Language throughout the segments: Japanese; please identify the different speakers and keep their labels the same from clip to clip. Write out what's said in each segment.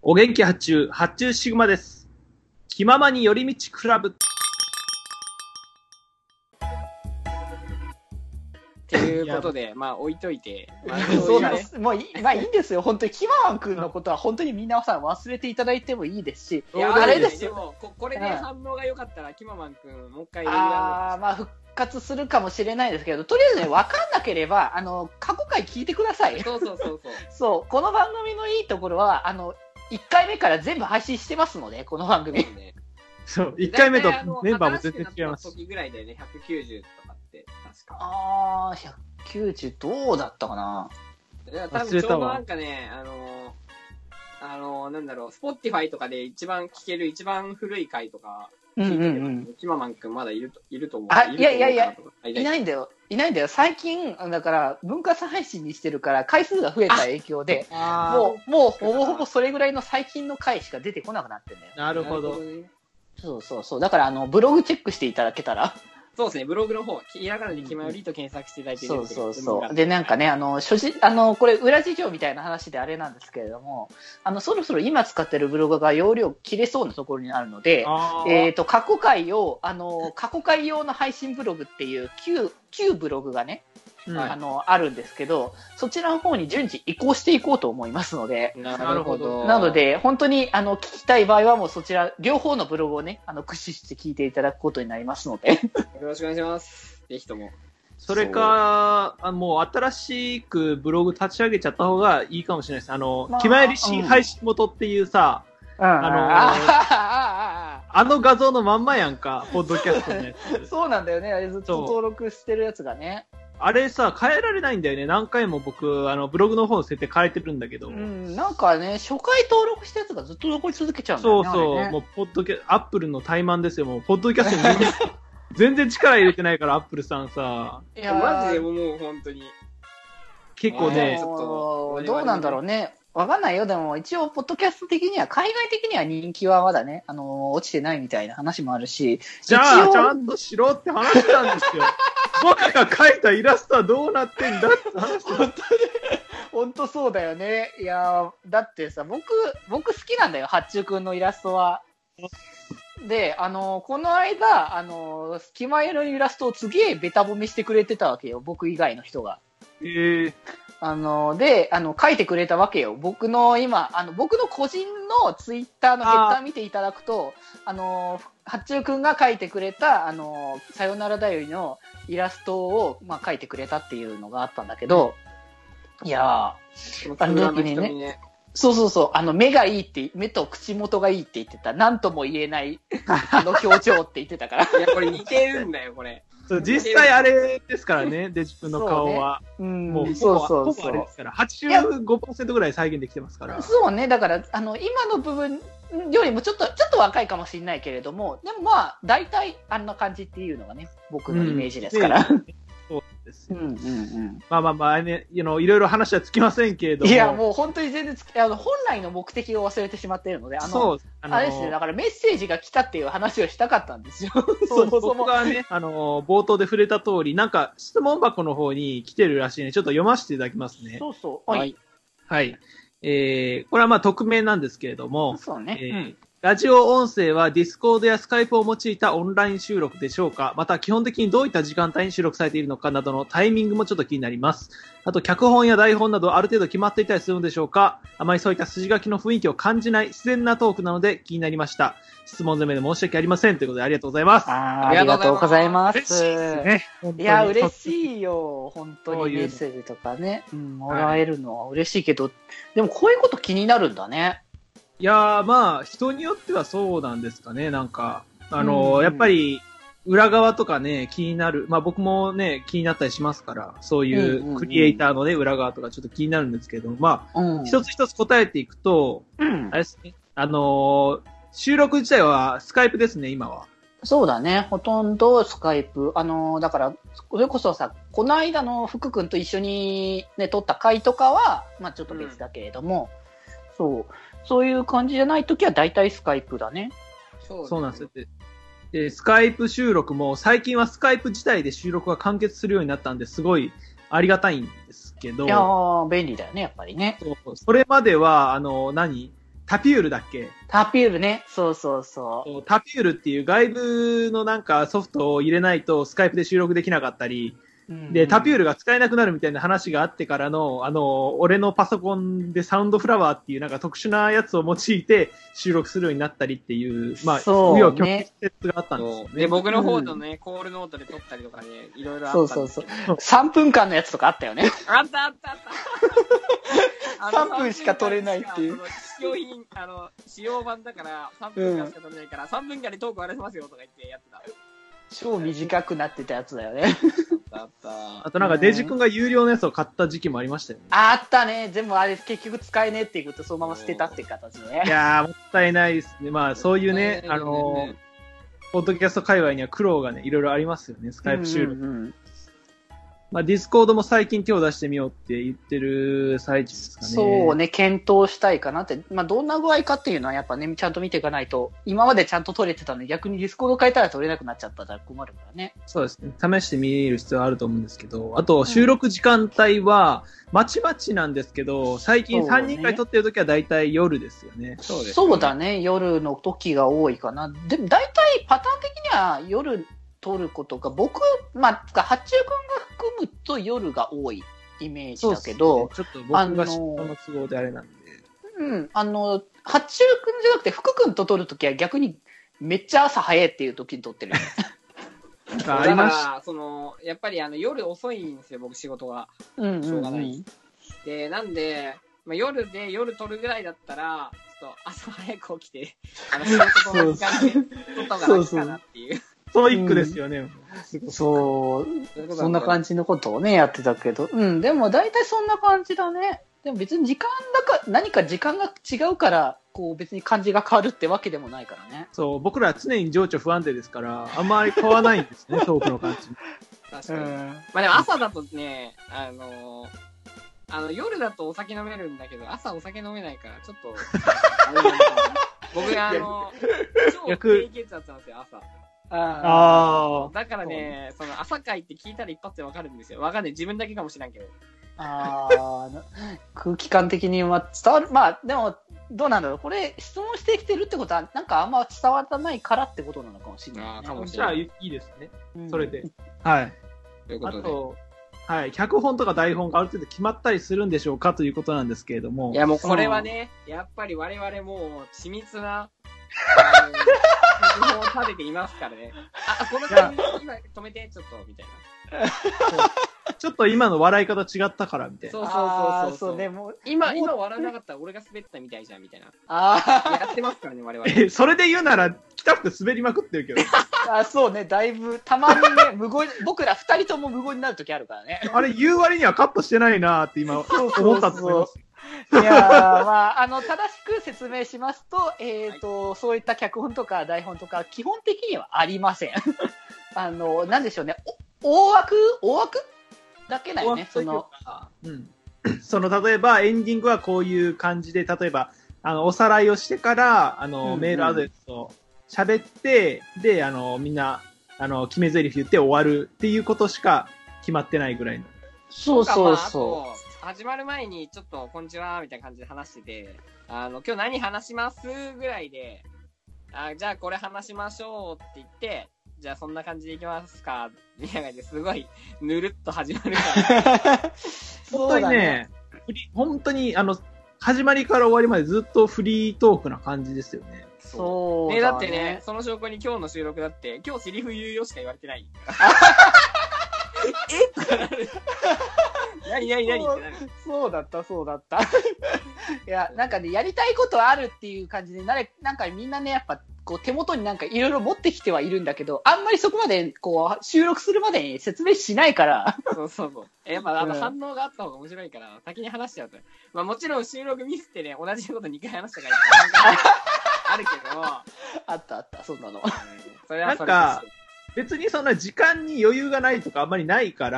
Speaker 1: お元気発注シグマです。気ままに寄り道クラブ。
Speaker 2: っていうことで、まあ置いといて。まあ、
Speaker 3: そうなんです。もうまあいいんですよ。本当に、キマワン君のことは本当に皆さん忘れていただいてもいいですし。
Speaker 2: いや、
Speaker 3: あれです
Speaker 2: よ。でも、これで反応が良かったら、キママン君、もう一回や
Speaker 3: まあ復活するかもしれないですけど、とりあえずね、分かんなければ、過去回聞いてください。
Speaker 2: そう。
Speaker 3: そう、この番組のいいところは、1回目から全部配信してますので、この番組。
Speaker 1: そう、1回目とメンバーも全然違います。
Speaker 2: 時ぐらいだよね、190とかって、確
Speaker 3: か。190どうだったかな。
Speaker 2: 多分ちょうどなんかね、なんだろう、Spotify とかで一番聴ける一番古い回とか、キママン君まだいると思う。
Speaker 3: いや、いないんだよ。最近、だから、分割配信にしてるから、回数が増えた影響で、もうほぼほぼそれぐらいの最近の回しか出てこなくなってんだよ。
Speaker 1: なるほど。
Speaker 3: そう。だから、ブログチェックしていただけたら。
Speaker 2: そうですね、ブログの方、ひらがなできまよりと検索していただいて
Speaker 3: そう。で、なんかね、これ、裏事情みたいな話であれなんですけれども、そろそろ今使ってるブログが容量切れそうなところになるので、過去回用の配信ブログっていう旧ブログがね、あるんですけど、そちらの方に順次移行していこうと思いますので、
Speaker 2: なるほど。
Speaker 3: なので、本当に、聞きたい場合はもうそちら、両方のブログをね、駆使して聞いていただくことになりますので。
Speaker 2: よろしくお願いします。ぜひとも。
Speaker 1: それか、もう新しくブログ立ち上げちゃった方がいいかもしれないです。気まより新配信元っていうさ、あの画像のまんまやんか、ポッドキャストのやつ。
Speaker 3: そうなんだよね、あれずっと登録してるやつがね。
Speaker 1: あれさ、変えられないんだよね。何回も僕、ブログの方の設定変えてるんだけど。
Speaker 3: なんかね、初回登録したやつがずっと残り続けちゃうんだよね。
Speaker 1: そう、もう、アップルの怠慢ですよ。もう、ポッドキャストに全然力入れてないから、アップルさんさ。
Speaker 2: いや、マジでもう本当に。
Speaker 1: 結構ね、
Speaker 3: どうなんだろうね。わかんないよ。でも、一応、ポッドキャスト的には、海外的には人気はまだね、落ちてないみたいな話もあるし。
Speaker 1: じゃあ、ちゃんとしろって話したんですよ。僕が描いたイラストはどうなってんだって話して。
Speaker 3: 本当そうだよね。いや、だってさ、僕好きなんだよ、八中くんのイラストは。で、この間、気まよりのイラストをすげえベタ褒めしてくれてたわけよ、僕以外の人が。で、書いてくれたわけよ。僕の個人のツイッターのヘッダー見ていただくと、八中くんが書いてくれた、さよならだよりのイラストを、書いてくれたっていうのがあったんだけど、いやー、あの時にね、そう、目がいいって、目と口元がいいって言ってた、なんとも言えない、表情って言ってたから。い
Speaker 2: や、これ似てるんだよ、これ。
Speaker 1: 実際あれですからね、デジ君の顔は。もう、ほぼあれですから。85% ぐらい再現できてますから。
Speaker 3: そうね、だから、今の部分よりもちょっと若いかもしれないけれども、でもまあ、大体あんな感じっていうのがね、僕のイメージですから。
Speaker 1: そうですよ。まあね、いろいろ話はつきませんけれども。
Speaker 3: いや、もう本当に全然本来の目的を忘れてしまっているので、あれですね、だからメッセージが来たっていう話をしたかったんですよ。
Speaker 1: 僕がね、冒頭で触れた通り、なんか質問箱の方に来てるらしいね。ちょっと読ませていただきますね。
Speaker 3: そう。
Speaker 1: はい。これはまあ匿名なんですけれども。
Speaker 3: そうね。
Speaker 1: ラジオ音声はディスコードやスカイプを用いたオンライン収録でしょうか？また基本的にどういった時間帯に収録されているのかなどのタイミングもちょっと気になります。あと脚本や台本などある程度決まっていたりするのでしょうか？あまりそういった筋書きの雰囲気を感じない自然なトークなので気になりました。質問攻めで申し訳ありませんということでありがとうございます。
Speaker 3: ありがとうございます。
Speaker 1: 嬉しいですね。
Speaker 3: いや、嬉しいよ。本当にメッセージとかね、もらえるのは嬉しいけど、でもこういうこと気になるんだね。
Speaker 1: いやー、まあ、人によってはそうなんですかね、なんか。やっぱり、裏側とかね、気になる。まあ僕もね、気になったりしますから、そういうクリエイターのね、裏側とかちょっと気になるんですけど、まあ、一つ一つ答えていくと、あれですね、収録自体はスカイプですね、今は。
Speaker 3: そうだね、ほとんどスカイプ。だから、それこそさ、この間の福くんと一緒にね、撮った回とかは、まあちょっと別だけれども、そういう感じじゃないときは大体スカイプだね。
Speaker 1: そうなんですよ。で、スカイプ収録も、最近はスカイプ自体で収録が完結するようになったんで、すごいありがたいんですけど。
Speaker 3: いやー、便利だよね、やっぱりね。
Speaker 1: それまでは、 タピュールだっけ？
Speaker 3: タピュールね。そうそうそ
Speaker 1: そうタピュールっていう外部のなんかソフトを入れないとスカイプで収録できなかったり、で、タピュールが使えなくなるみたいな話があってからの、俺のパソコンでサウンドフラワーっていうなんか特殊なやつを用いて収録するようになったりっていう、まあ、
Speaker 3: そうね。
Speaker 1: 紆余曲折があったんですよね。
Speaker 2: で、僕の方のね、コールノートで撮ったりとかね、いろいろあったんです
Speaker 3: そうそうそう。3分間のやつとかあったよね。
Speaker 2: あったあったあった。
Speaker 3: 3分しか撮れないっていう。
Speaker 2: 使用品、使用版だから3分間しか撮れないから、3分間でトーク終わらせますよとか言ってやってた。
Speaker 3: 超短くなってたやつだよね。
Speaker 1: あとなんかデジ君が有料のやつを買った時期もありましたよね。
Speaker 3: あったね。全部あれ結局使えねえっていうことそのまま捨てたっていう形でね。
Speaker 1: いやー、もったいないですね。まあそういうね、ポッドキャスト界隈には苦労がね、いろいろありますよね、スカイプ収録。まあ、ディスコードも最近手を出してみようって言ってる最中ですかね。
Speaker 3: そうね、検討したいかなって。まあ、どんな具合かっていうのはやっぱね、ちゃんと見ていかないと、今までちゃんと取れてたのに逆にディスコード変えたら取れなくなっちゃったら困るからね。
Speaker 1: そうですね。試してみる必要はあると思うんですけど、あと、収録時間帯は、まちまちなんですけど、最近3人会撮ってる時は大体夜ですよね。
Speaker 2: そうですね。
Speaker 3: そうだね、夜の時が多いかな。でも大体パターン的には夜撮ることが、僕、まあ、八中君が含むと夜が多いイメージだけど、
Speaker 1: ね、ちょっと僕が仕事の都合であれなんで。
Speaker 3: 八中君じゃなくて福君と撮るときは逆にめっちゃ朝早いっていう時に撮ってる。
Speaker 2: だから、やっぱり夜遅いんですよ、僕仕事が。しょうがない。で、なんで、まあ、夜撮るぐらいだったら、ちょっと朝早く起きて、仕事との時間で撮った方が楽かなっていう。
Speaker 1: ストイックですよね。
Speaker 3: そう。そんな感じのことをね、やってたけど。でも大体そんな感じだね。でも別に時間だか、何か時間が違うから、こう別に感じが変わるってわけでもないからね。
Speaker 1: そう、僕らは常に情緒不安定ですから、あんまり変わらないんですね、トークの感じ。
Speaker 2: 確かに。まあでも朝だとね、夜だとお酒飲めるんだけど、朝お酒飲めないから、ちょっと、僕超低血圧なんですよ、朝。だからね、朝会って聞いたら一発でわかるんですよ。わかんない。自分だけかもしれんけど。
Speaker 3: 空気感的に伝わる。まあ、でも、どうなんだろう。これ、質問してきてるってことは、なんかあんま伝わらないからってことなのかもしれない、ね。
Speaker 1: じゃあ、いいですね。それで。はい。
Speaker 2: ということで。
Speaker 1: あと、はい。脚本とか台本がある程度決まったりするんでしょうかということなんですけれども。
Speaker 2: いや、もうこれはね、やっぱり我々もう、緻密な、脚本を立てていますからね。このタイミング今止めて、ちょっと、みたいな。
Speaker 1: ちょっと今の笑い方違ったから、みたい
Speaker 3: な。そうね、もう。
Speaker 2: 今笑わなかったら俺が滑ったみたいじゃん、みたいな。やってますからね、我々。
Speaker 1: それで言うなら、北福滑りまくってるけど。
Speaker 3: そうね、だいぶ、たまにね、僕ら二人とも無言になるときあるからね。
Speaker 1: あれ、言う割にはカットしてないなーって今、思ったと思います。
Speaker 3: いやまあ、正しく説明しますと、そういった脚本とか台本とか、基本的にはありません。なんでしょうね、大枠だけだよね、
Speaker 1: 例えば、エンディングはこういう感じで、例えば、おさらいをしてから、メールアドレスを喋って、で、みんな、決め台詞言って終わるっていうことしか決まってないぐらいの。
Speaker 3: そう。
Speaker 2: 始まる前に、ちょっと、こんにちは、みたいな感じで話してて、今日何話しますぐらいで、じゃあこれ話しましょうって言って、じゃあそんな感じでいきますか、みたいな感じですごい、ぬるっと始まるから。
Speaker 1: 本当にね、本当に、始まりから終わりまでずっとフリートークな感じですよね。
Speaker 3: そう
Speaker 2: だってね、その証拠に今日の収録だって、今日セリフ言うよしか言われてない。ってなる。何ってなる。
Speaker 3: そうだった。いや、なんかね、やりたいことあるっていう感じで、なんかみんなね、やっぱ、こう手元になんかいろいろ持ってきてはいるんだけど、あんまりそこまで、こう、収録するまでに説明しないから。
Speaker 2: そう。やっぱ反応があった方が面白いから、先に話しちゃうと。まあもちろん収録ミスってね、同じこと2回話したからあるけど。
Speaker 3: あった、そんなの。
Speaker 2: それはそれ
Speaker 1: なんか、別にそんな時間に余裕がないとかあんまりないから、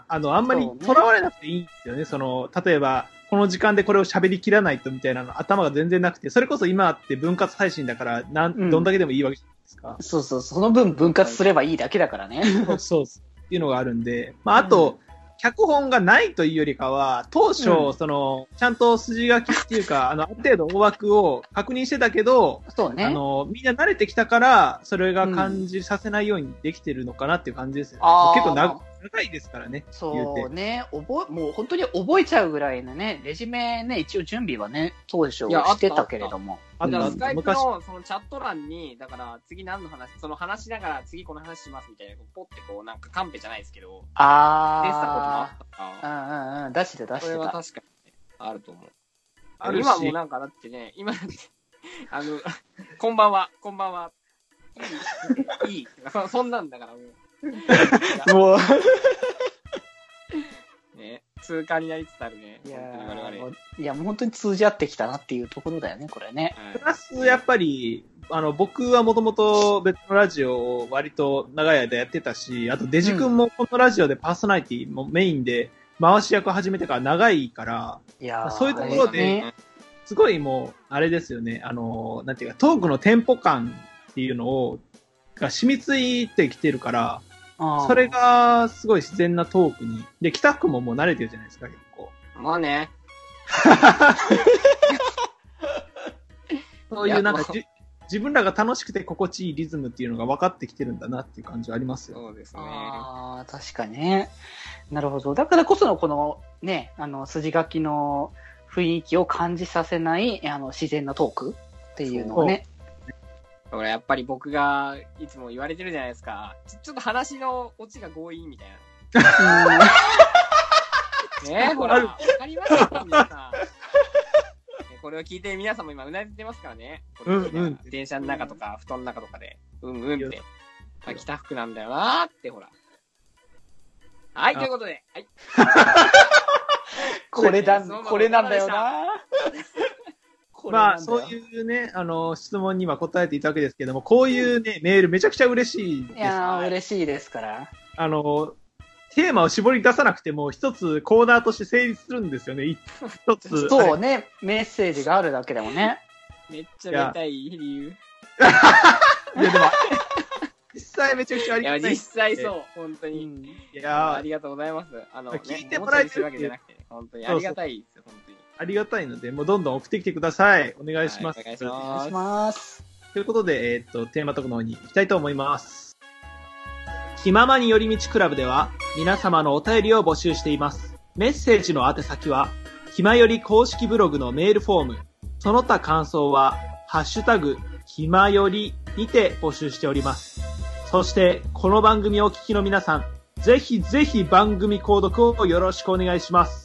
Speaker 1: あんまり囚われなくていいんですよね。例えば、この時間でこれを喋りきらないとみたいなの頭が全然なくて、それこそ今って分割配信だから、どんだけでもいいわけじゃないですか。
Speaker 3: そう、その分分割すればいいだけだからね。
Speaker 1: そう。っていうのがあるんで、まあ、あと、 脚本がないというよりかは、当初、ちゃんと筋書きっていうか、ある程度大枠を確認してたけど、
Speaker 3: そうね。
Speaker 1: みんな慣れてきたから、それが感じさせないようにできてるのかなっていう感じですよね。結構長いですからね。
Speaker 3: そうね。もう本当に覚えちゃうぐらいのね、レジュメね、一応準備はね、当初してたけれども。
Speaker 2: スカイプのそのチャット欄に、だから次何の話、その話しながら次この話しますみたいな、ポってこうなんかカンペじゃないですけど、出したこともあった
Speaker 3: から。出してた。
Speaker 2: それは確かに、ね、あると思う。今もなんかだってね、今だって、こんばんは。いい。そんなんだからもう。もう。ね、通過になりつつあるね。
Speaker 3: いや、もう本当に通じ合ってきたなっていうところだよね、これね。
Speaker 1: プラス、やっぱり、僕はもともと別のラジオを割と長い間やってたし、あとデジ君もこのラジオでパーソナリティもメインで回し役始めてから長いから、そういうところで、すごいもう、あれですよね、なんていうか、トークのテンポ感っていうのが染みついてきてるから、それがすごい自然なトークに。で、北福ももう慣れてるじゃないですか、結構。
Speaker 2: まあね。
Speaker 1: そういうなんか自分らが楽しくて心地いいリズムっていうのが分かってきてるんだなっていう感じはありますよ。
Speaker 2: そうですね。
Speaker 3: 確かにね。なるほど。だからこそのこのね、筋書きの雰囲気を感じさせない自然なトークっていうのをね。
Speaker 2: ほら、やっぱり僕がいつも言われてるじゃないですか。ちょっと話のオチが強引みたいな。ね、ほら、わかりましたか皆さん。これを聞いて皆さんも今うなずいてますからね。電車の中とか布団の中とかで、って。北福なんだよなーって、ほら。はい、ということで。はい。
Speaker 3: これなんだよな
Speaker 1: まあ、そういうね、質問には答えていたわけですけども、こういうね、メールめちゃくちゃ嬉しいです。
Speaker 3: いやー、嬉しいですから。
Speaker 1: テーマを絞り出さなくても、一つコーナーとして成立するんですよね、一つ。
Speaker 3: そうね、メッセージがあるだけでもね。
Speaker 2: めっちゃ見たい理由。
Speaker 1: いや、でも、実際めちゃくちゃありがたい。
Speaker 2: いや、実際そう、本当に。いやありがとうございます。
Speaker 1: 聞いてもらえてる
Speaker 2: わけじゃなくて、本当にありがたいですよ、本当に。
Speaker 1: ありがたいので、もうどんどん送ってきてください。お願いします。
Speaker 2: お願いします。
Speaker 1: ということで、テーマトークの方に行きたいと思います。気ままに寄り道クラブでは、皆様のお便りを募集しています。メッセージの宛先は、ひまより公式ブログのメールフォーム、その他感想は、ハッシュタグ、ひまよりにて募集しております。そして、この番組をお聞きの皆さん、ぜひぜひ番組購読をよろしくお願いします。